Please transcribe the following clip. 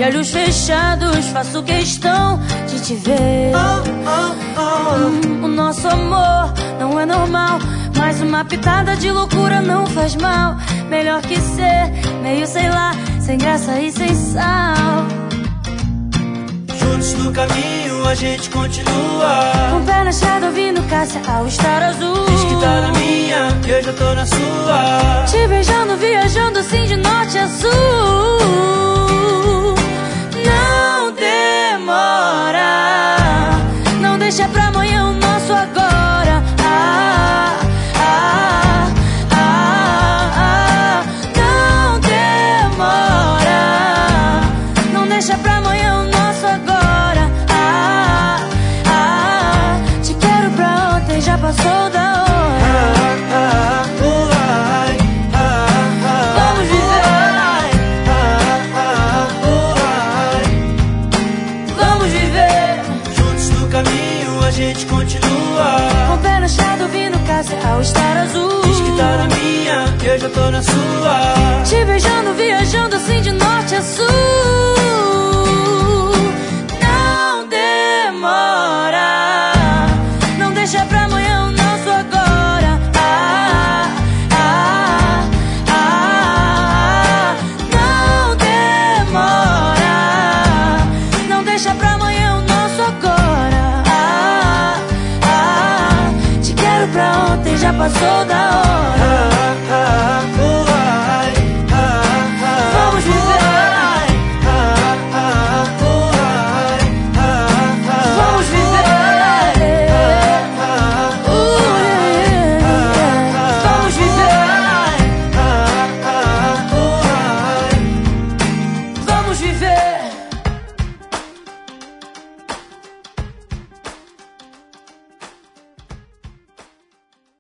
De olhos fechados faço questão de te ver. O nosso amor não é normal, mas uma pitada de loucura não faz mal. Melhor que ser meio sei lá, sem graça e sem sal. Juntos no caminho a gente continua, Com o pé na estrada ouvindo Cássia ao estar azul. diz que tá na minha, eu já tô na sua. Te beijando, viajando assim de norte a sul. Não demora, não deixa pra amanhã o nosso agora. Não demora, não deixa pra amanhã o nosso agora. Te quero pra ontem, já passou da hora. Vamos viver, vamos viver. Juntos no caminho a gente continua, Com o pé na estrada ouvindo Cássia ao estar azul. diz que tá na minha, eu já tô na sua. Te beijando, viajando assim de norte a sul. Não demora, não deixa pra amanhã o nosso agora. Não demora, não deixa pra amanhã o nosso agora. Te quero pra ontem, já passou da hora.